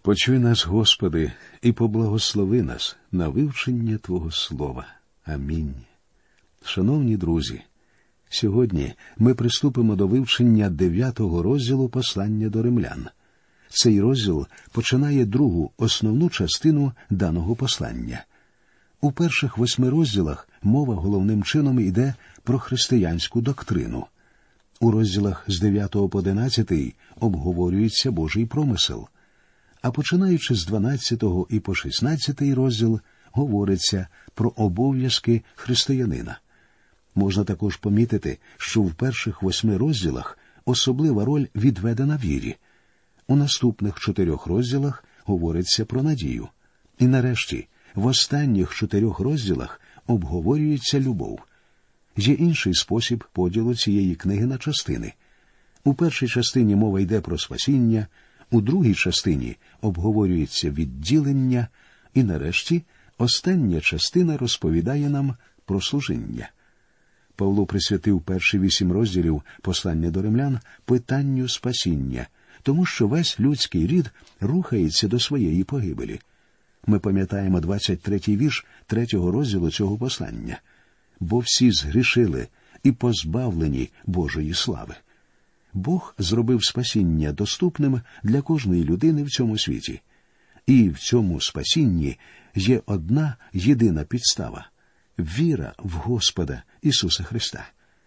Почуй нас, Господи, і поблагослови нас на вивчення Твого Слова. Амінь. Шановні друзі, сьогодні ми приступимо до вивчення 9-го розділу послання до римлян. Цей розділ починає другу основну частину даного послання. У перших 8 розділах мова головним чином йде про християнську доктрину. У розділах з 9 по 11 обговорюється Божий промисел. А починаючи з 12 і по 16 розділ, говориться про обов'язки християнина. Можна також помітити, що в перших 8 розділах особлива роль відведена вірі. У наступних 4 розділах говориться про надію. І нарешті, в останніх 4 розділах обговорюється любов. Є інший спосіб поділу цієї книги на частини. У першій частині мова йде про спасіння, у другій частині обговорюється відділення, і нарешті остання частина розповідає нам про служіння. Павло присвятив перші 8 розділів послання до римлян питанню спасіння, тому що весь людський рід рухається до своєї погибелі. Ми пам'ятаємо 23-й вірш 3-го розділу цього послання. «Бо всі згрішили і позбавлені Божої слави». Бог зробив спасіння доступним для кожної людини в цьому світі. І в цьому спасінні є одна єдина підстава – віра в Господа Ісуса Христа.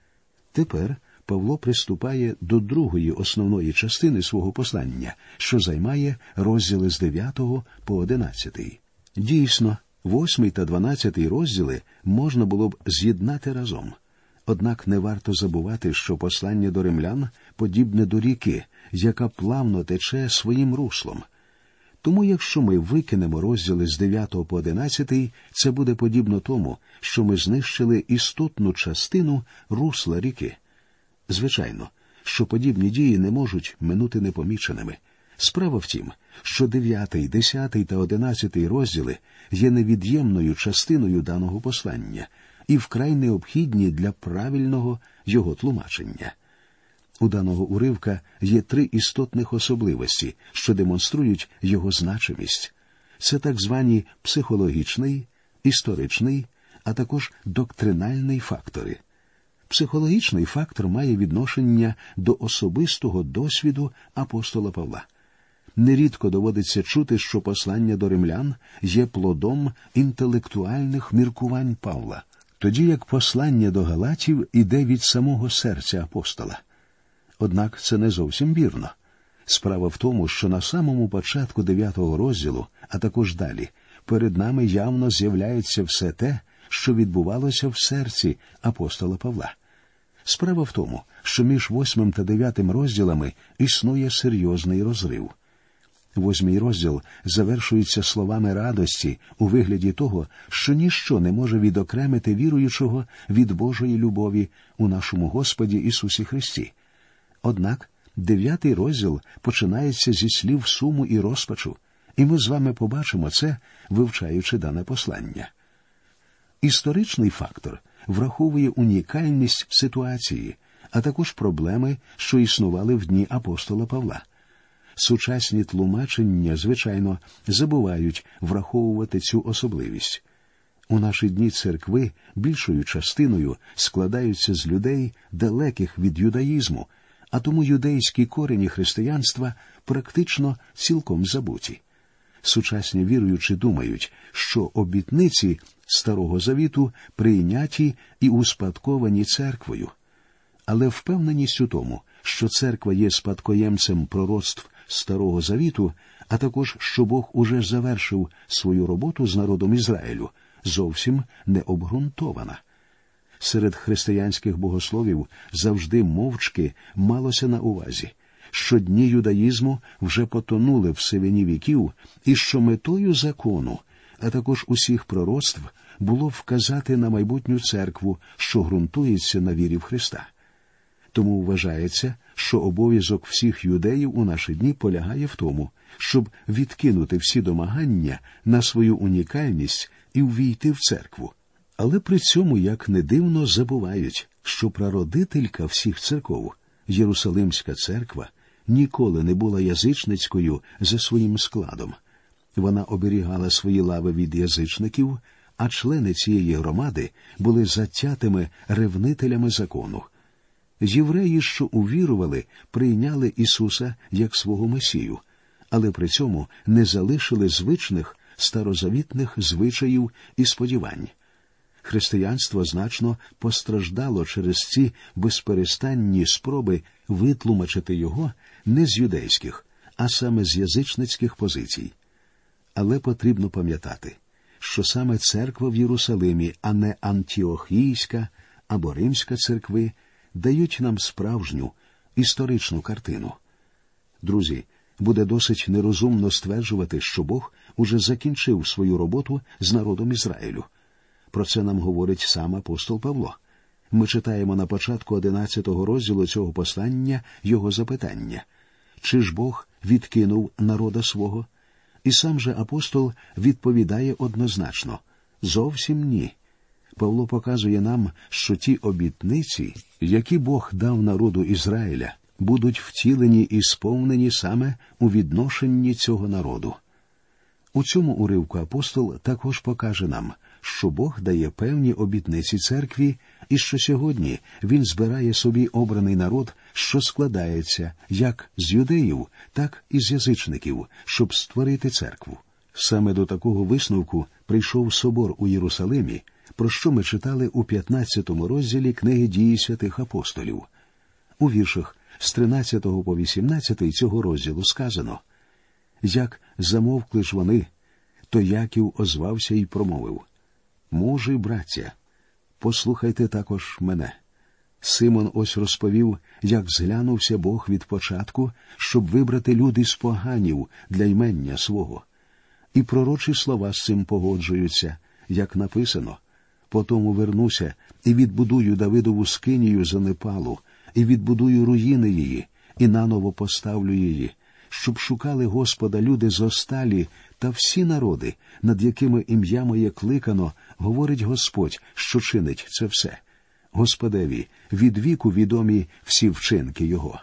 Тепер Павло приступає до другої основної частини свого послання, що займає розділи з 9 по 11. Дійсно, 8 та 12 розділи можна було б з'єднати разом. Однак не варто забувати, що послання до римлян подібне до ріки, яка плавно тече своїм руслом. Тому якщо ми викинемо розділи з 9 по 11, це буде подібно тому, що ми знищили істотну частину русла ріки. Звичайно, що подібні дії не можуть минути непоміченими. Справа в тім, що 9, 10 та 11 розділи є невід'ємною частиною даного послання і вкрай необхідні для правильного його тлумачення. У даного уривка є 3 істотних особливості, що демонструють його значимість. Це так звані психологічний, історичний, а також доктринальний фактори. Психологічний фактор має відношення до особистого досвіду апостола Павла. Нерідко доводиться чути, що послання до римлян є плодом інтелектуальних міркувань Павла, тоді як послання до галатів іде від самого серця апостола. Однак це не зовсім вірно. Справа в тому, що на самому початку 9-го розділу, а також далі, перед нами явно з'являється все те, що відбувалося в серці апостола Павла. Справа в тому, що між 8 та 9 розділами існує серйозний розрив. 8 розділ завершується словами радості у вигляді того, що ніщо не може відокремити віруючого від Божої любові у нашому Господі Ісусі Христі. Однак 9 розділ починається зі слів суму і розпачу, і ми з вами побачимо це, вивчаючи дане послання. Історичний фактор враховує унікальність ситуації, а також проблеми, що існували в дні апостола Павла. Сучасні тлумачення, звичайно, забувають враховувати цю особливість. У наші дні церкви більшою частиною складаються з людей, далеких від юдаїзму, а тому юдейські корені християнства практично цілком забуті. Сучасні віруючі думають, що обітниці Старого Завіту прийняті і успадковані церквою. Але впевненість у тому, що церква є спадкоємцем пророцтв Старого Завіту, а також, що Бог уже завершив свою роботу з народом Ізраїлю, зовсім не обґрунтована. Серед християнських богословів завжди мовчки малося на увазі, що дні юдаїзму вже потонули в сивині віків і що метою закону, а також усіх пророцтв, було вказати на майбутню церкву, що ґрунтується на вірі в Христа. Тому вважається, що обов'язок всіх юдеїв у наші дні полягає в тому, щоб відкинути всі домагання на свою унікальність і увійти в церкву. Але при цьому, як не дивно, забувають, що прародителька всіх церков, Єрусалимська церква, ніколи не була язичницькою за своїм складом. Вона оберігала свої лави від язичників, а члени цієї громади були затятими ревнителями закону. Євреї, що увірували, прийняли Ісуса як свого Месію, але при цьому не залишили звичних старозавітних звичаїв і сподівань. Християнство значно постраждало через ці безперестанні спроби витлумачити його не з юдейських, а саме з язичницьких позицій. Але потрібно пам'ятати, що саме церква в Єрусалимі, а не антіохійська або римська церкви, дають нам справжню історичну картину. Друзі, буде досить нерозумно стверджувати, що Бог уже закінчив свою роботу з народом Ізраїлю. Про це нам говорить сам апостол Павло. Ми читаємо на початку 11 розділу цього послання його запитання. Чи ж Бог відкинув народа свого? І сам же апостол відповідає однозначно – зовсім ні. Павло показує нам, що ті обітниці, які Бог дав народу Ізраїля, будуть втілені і сповнені саме у відношенні цього народу. У цьому уривку апостол також покаже нам, що Бог дає певні обітниці церкві і що сьогодні Він збирає собі обраний народ, що складається як з юдеїв, так і з язичників, щоб створити церкву. Саме до такого висновку прийшов собор у Єрусалимі, про що ми читали у 15 розділі книги «Дії святих апостолів». У віршах з 13 по 18 цього розділу сказано: «Як замовкли ж вони, то Яків озвався і промовив: «Мужі, браття, послухайте також мене. Симон ось розповів, як зглянувся Бог від початку, щоб вибрати люди з поганів для ймення свого. І пророчі слова з цим погоджуються, як написано: «Потому вернуся і відбудую Давидову скинію занепалу, і відбудую руїни її, і наново поставлю її, щоб шукали Господа люди зосталі та всі народи, над якими ім'я моє кликано, говорить Господь, що чинить це все. Господеві від віку відомі всі вчинки його».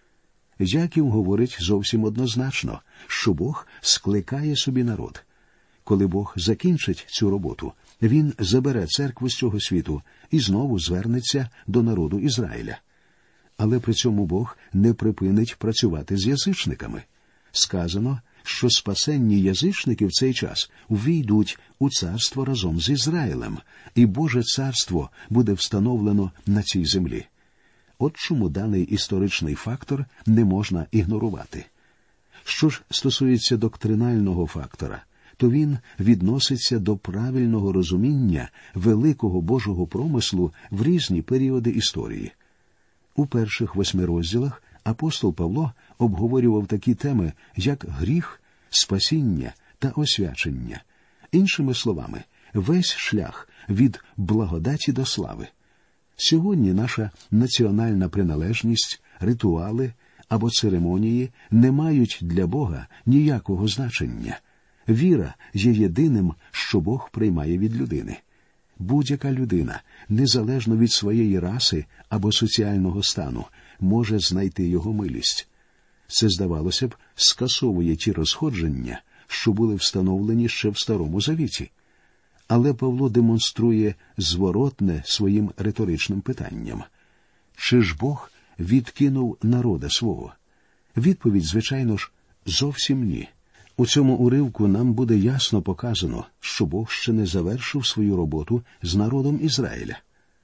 Яків говорить зовсім однозначно, що Бог скликає собі народ. Коли Бог закінчить цю роботу, Він забере церкву з цього світу і знову звернеться до народу Ізраїля. Але при цьому Бог не припинить працювати з язичниками. Сказано, що спасенні язичники в цей час увійдуть у царство разом з Ізраїлем, і Боже царство буде встановлено на цій землі. От чому даний історичний фактор не можна ігнорувати. Що ж стосується доктринального фактора, то він відноситься до правильного розуміння великого Божого промислу в різні періоди історії. У перших 8 розділах апостол Павло обговорював такі теми, як гріх, спасіння та освячення. Іншими словами, весь шлях від благодаті до слави. Сьогодні наша національна приналежність, ритуали або церемонії не мають для Бога ніякого значення. Віра є єдиним, що Бог приймає від людини. Будь-яка людина, незалежно від своєї раси або соціального стану, може знайти його милість. Це, здавалося б, скасовує ті розходження, що були встановлені ще в Старому Завіті. Але Павло демонструє зворотне своїм риторичним питанням. Чи ж Бог відкинув народа свого? Відповідь, звичайно ж, зовсім ні. У цьому уривку нам буде ясно показано, що Бог ще не завершив свою роботу з народом Ізраїля.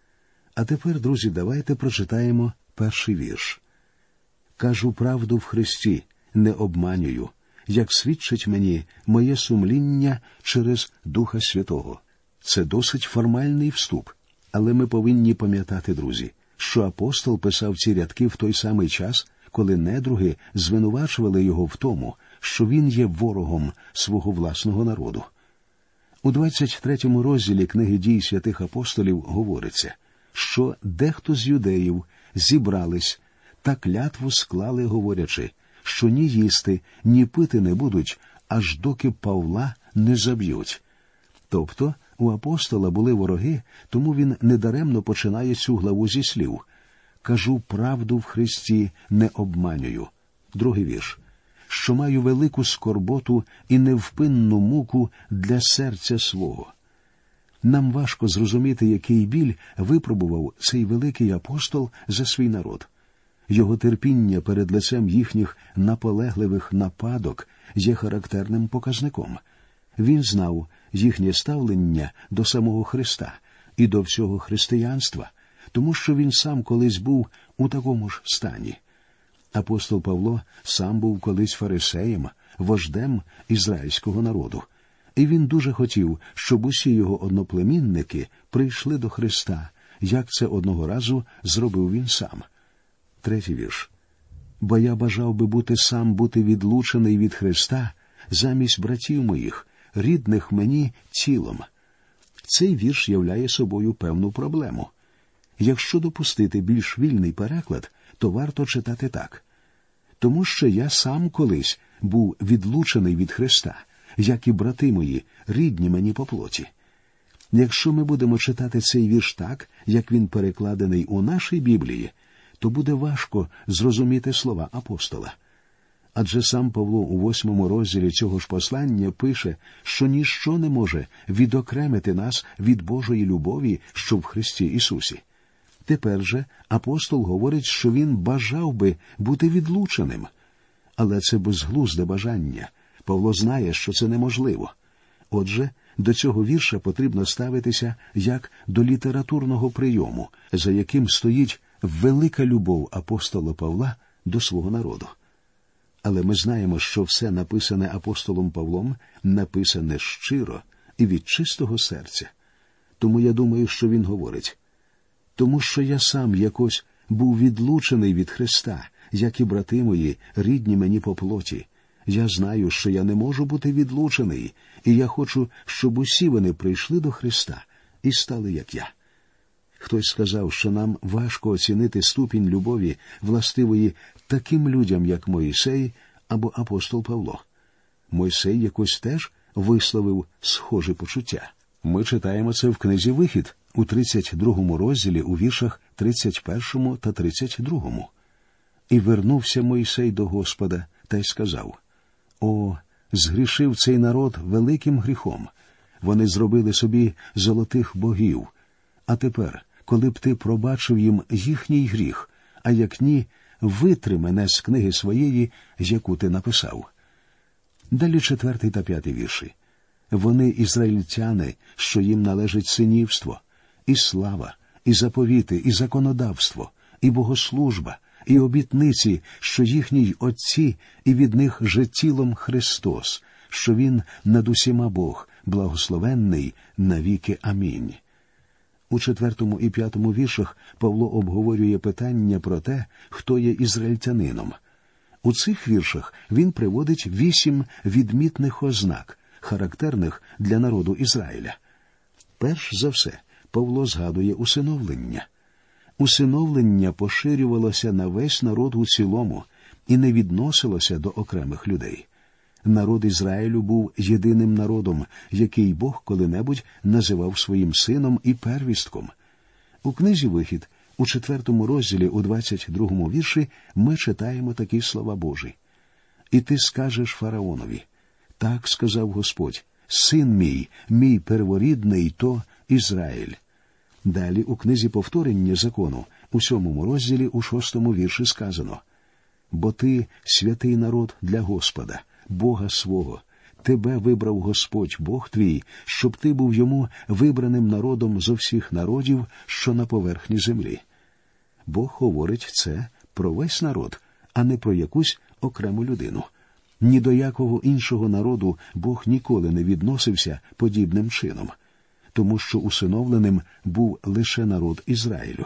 А тепер, друзі, давайте прочитаємо перший вірш. «Кажу правду в Христі, не обманюю, як свідчить мені моє сумління через Духа Святого». Це досить формальний вступ, але ми повинні пам'ятати, друзі, що апостол писав ці рядки в той самий час, коли недруги звинувачували його в тому, що він є ворогом свого власного народу. У 23 розділі книги «Дій святих апостолів» говориться, що дехто з юдеїв зібрались та клятву склали, говорячи, що ні їсти, ні пити не будуть, аж доки Павла не заб'ють. Тобто у апостола були вороги, тому він недаремно починає цю главу зі слів: «Кажу правду в Христі, не обманюю». Другий вірш. Що маю велику скорботу і невпинну муку для серця свого. Нам важко зрозуміти, який біль випробував цей великий апостол за свій народ. Його терпіння перед лицем їхніх наполегливих нападок є характерним показником. Він знав їхнє ставлення до самого Христа і до всього християнства, тому що він сам колись був у такому ж стані. Апостол Павло сам був колись фарисеєм, вождем ізраїльського народу. І він дуже хотів, щоб усі його одноплемінники прийшли до Христа, як це одного разу зробив він сам. Третій вірш. «Бо я бажав би бути відлучений від Христа замість братів моїх, рідних мені тілом». Цей вірш являє собою певну проблему. Якщо допустити більш вільний переклад, то варто читати так. «Тому що я сам колись був відлучений від Христа, як і брати мої, рідні мені по плоті». Якщо ми будемо читати цей вірш так, як він перекладений у нашій Біблії, то буде важко зрозуміти слова апостола. Адже сам Павло у 8 розділі цього ж послання пише, що ніщо не може відокремити нас від Божої любові, що в Христі Ісусі. Тепер же апостол говорить, що він бажав би бути відлученим. Але це безглузде бажання. Павло знає, що це неможливо. Отже, до цього вірша потрібно ставитися як до літературного прийому, за яким стоїть велика любов апостола Павла до свого народу. Але ми знаємо, що все написане апостолом Павлом написане щиро і від чистого серця. Тому я думаю, що він говорить: «Тому що я сам якось був відлучений від Христа, як і брати мої, рідні мені по плоті. Я знаю, що я не можу бути відлучений, і я хочу, щоб усі вони прийшли до Христа і стали, як я». Хтось сказав, що нам важко оцінити ступінь любові, властивої таким людям, як Мойсей або апостол Павло. Мойсей якось теж висловив схожі почуття. Ми читаємо це в книзі «Вихід» у 32 розділі у віршах 31 та 32. «І вернувся Мойсей до Господа та й сказав: О, згрішив цей народ великим гріхом. Вони зробили собі золотих богів. А тепер, коли б ти пробачив їм їхній гріх, а як ні, витри мене з книги своєї, яку ти написав». Далі 4 та 5 вірші. «Вони ізраїльтяни, що їм належить синівство, і слава, і заповіти, і законодавство, і богослужба, і обітниці, що їхній Отці, і від них же тілом Христос, що Він над усіма Бог, благословенний навіки. Амінь». У 4 і 5 віршах Павло обговорює питання про те, хто є ізраїльтянином. У цих віршах він приводить 8 відмітних ознак, характерних для народу Ізраїля. Перш за все, Павло згадує усиновлення. Усиновлення поширювалося на весь народ у цілому і не відносилося до окремих людей. Народ Ізраїлю був єдиним народом, який Бог коли-небудь називав своїм сином і первістком. У книзі «Вихід» у 4 розділі у 22 вірші ми читаємо такі слова Божі. «І ти скажеш фараонові: так сказав Господь, син мій, мій перворідний, то Ізраїль». Далі у книзі «Повторення закону» у 7 розділі у 6 вірші сказано: «Бо ти святий народ для Господа, Бога свого. Тебе вибрав Господь, Бог твій, щоб ти був йому вибраним народом зо всіх народів, що на поверхні землі». Бог говорить це про весь народ, а не про якусь окрему людину. Ні до якого іншого народу Бог ніколи не відносився подібним чином, тому що усиновленим був лише народ Ізраїлю.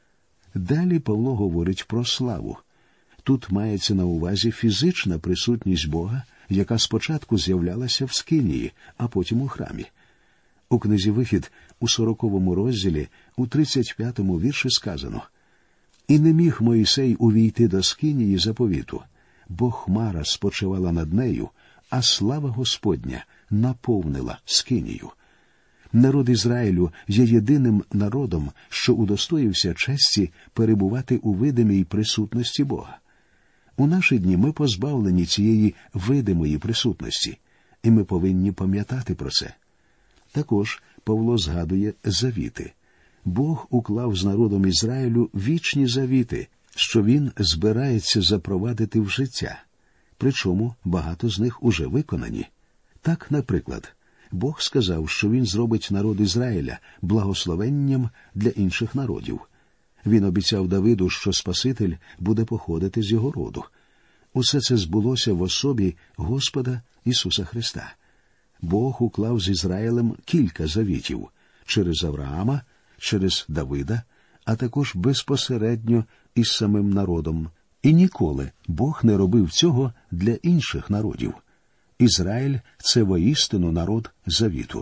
Далі Павло говорить про славу. Тут мається на увазі фізична присутність Бога, яка спочатку з'являлася в скинії, а потім у храмі. У книзі «Вихід» у 40 розділі у 35 вірші сказано: «І не міг Мойсей увійти до скинії заповіту, бо хмара спочивала над нею, а слава Господня наповнила скинію». Народ Ізраїлю є єдиним народом, що удостоївся честі перебувати у видимій присутності Бога. У наші дні ми позбавлені цієї видимої присутності, і ми повинні пам'ятати про це. Також Павло згадує завіти. Бог уклав з народом Ізраїлю вічні завіти, що він збирається запровадити в життя. Причому багато з них уже виконані. Так, наприклад, Бог сказав, що він зробить народ Ізраїля благословенням для інших народів. Він обіцяв Давиду, що Спаситель буде походити з його роду. Усе це збулося в особі Господа Ісуса Христа. Бог уклав з Ізраїлем кілька завітів – через Авраама, через Давида, а також безпосередньо із самим народом. І ніколи Бог не робив цього для інших народів. Ізраїль – це воістину народ завіту.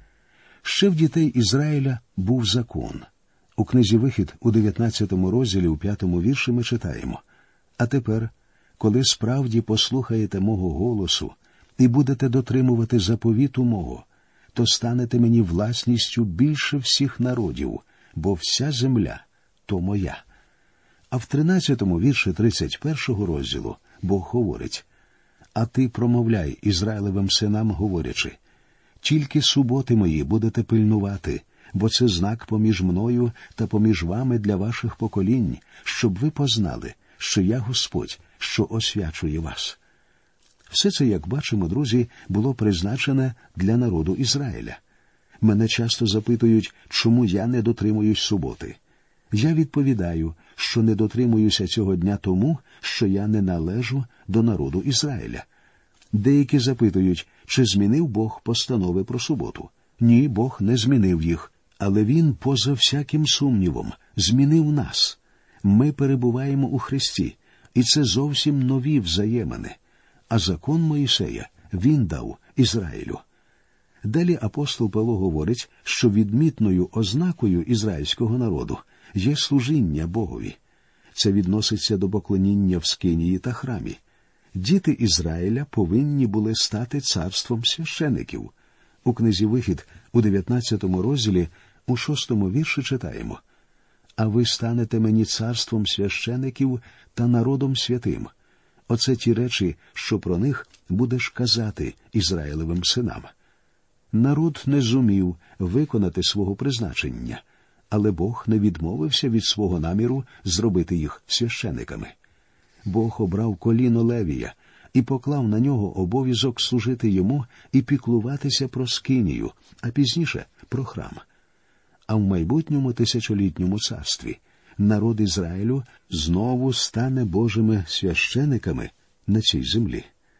Ще в дітей Ізраїля був закон. У книзі «Вихід» у 19 розділі, у 5 вірші ми читаємо: «А тепер, коли справді послухаєте мого голосу і будете дотримувати заповіту мого, то станете мені власністю більше всіх народів, бо вся земля – то моя». А в 13 вірші 31 розділу Бог говорить: «А ти промовляй Ізраїлевим синам, говорячи: тільки суботи мої будете пильнувати, бо це знак поміж мною та поміж вами для ваших поколінь, щоб ви познали, що я Господь, що освячує вас». Все це, як бачимо, друзі, було призначене для народу Ізраїля. Мене часто запитують, чому я не дотримуюсь суботи. Я відповідаю, що не дотримуюся цього дня тому, що я не належу до народу Ізраїля. Деякі запитують, чи змінив Бог постанови про суботу. Ні, Бог не змінив їх, але Він, поза всяким сумнівом, змінив нас. Ми перебуваємо у Христі, і це зовсім нові взаємини. А закон Моїсея він дав Ізраїлю. Далі апостол Павло говорить, що відмітною ознакою ізраїльського народу є служіння Богові. Це відноситься до поклоніння в скинії та храмі. Діти Ізраїля повинні були стати царством священиків. У книзі «Вихід» у 19 розділі у 6 вірші читаємо: «А ви станете мені царством священиків та народом святим». Оце ті речі, що про них будеш казати Ізраїлевим синам. Народ не зумів виконати свого призначення, але Бог не відмовився від свого наміру зробити їх священиками. Бог обрав коліно Левія і поклав на нього обов'язок служити йому і піклуватися про скинію, а пізніше – про храм. А в майбутньому тисячолітньому царстві народ Ізраїлю знову стане Божими священиками на цій землі.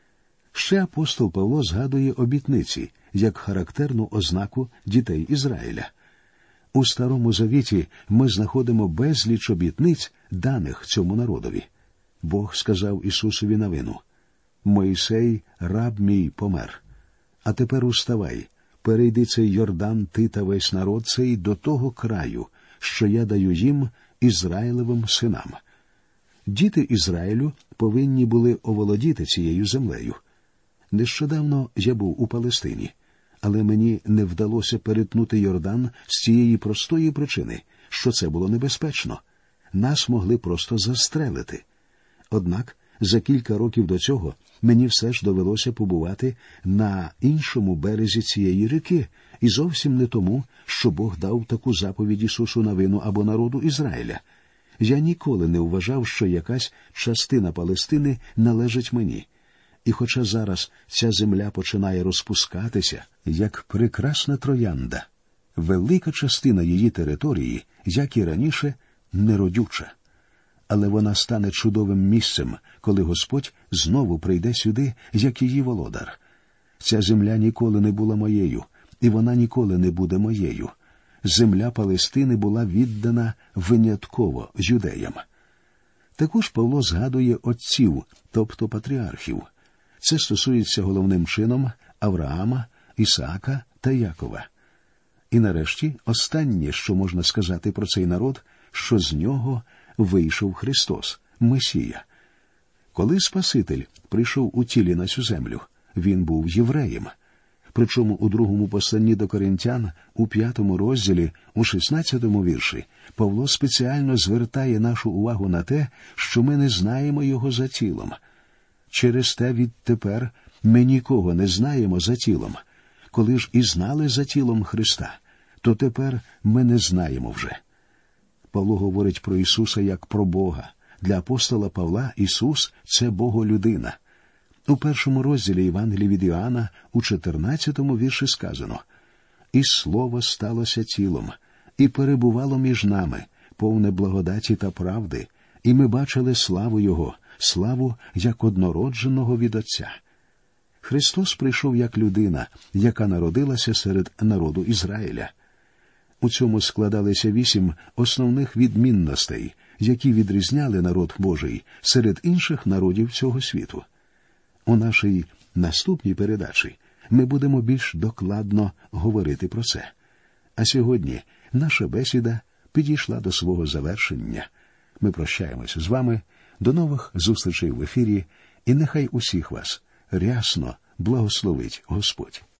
Ще апостол Павло згадує обітниці як характерну ознаку дітей Ізраїля. У Старому Завіті ми знаходимо безліч обітниць, даних цьому народові. Бог сказав Ісусові Навину: «Мойсей, раб мій, помер. А тепер уставай, перейди цей Йордан, ти та весь народ цей до того краю, що я даю їм, Ізраїлевим синам». Діти Ізраїлю повинні були оволодіти цією землею. Нещодавно я був у Палестині, але мені не вдалося перетнути Йордан з цієї простої причини, що це було небезпечно. Нас могли просто застрелити. Однак за кілька років до цього мені все ж довелося побувати на іншому березі цієї ріки, і зовсім не тому, що Бог дав таку заповідь Ісусу Навину або народу Ізраїля. Я ніколи не вважав, що якась частина Палестини належить мені. І хоча зараз ця земля починає розпускатися, як прекрасна троянда, велика частина її території, як і раніше, неродюча. Але вона стане чудовим місцем, коли Господь знову прийде сюди, як її володар. Ця земля ніколи не була моєю, і вона ніколи не буде моєю. Земля Палестини була віддана винятково юдеям. Також Павло згадує отців, тобто патріархів. Це стосується головним чином Авраама, Ісаака та Якова. І нарешті останнє, що можна сказати про цей народ, що з нього вийшов Христос, Месія. Коли Спаситель прийшов у тілі на цю землю, він був євреєм. Причому у другому посланні до Коринтян, у 5 розділі, у 16 вірші, Павло спеціально звертає нашу увагу на те, що ми не знаємо його за тілом. Через те відтепер ми нікого не знаємо за тілом. Коли ж і знали за тілом Христа, то тепер ми не знаємо вже. Павло говорить про Ісуса як про Бога. Для апостола Павла Ісус – це Боголюдина. У 1 розділі Євангелія від Іоанна, у 14 вірші сказано: «І Слово сталося тілом, і перебувало між нами, повне благодаті та правди, і ми бачили славу Його, славу як однородженого від Отця». Христос прийшов як людина, яка народилася серед народу Ізраїля. У цьому складалися 8 основних відмінностей, які відрізняли народ Божий серед інших народів цього світу. У нашій наступній передачі ми будемо більш докладно говорити про це. А сьогодні наша бесіда підійшла до свого завершення. Ми прощаємося з вами. До нових зустрічей в ефірі, і нехай усіх вас рясно благословить Господь.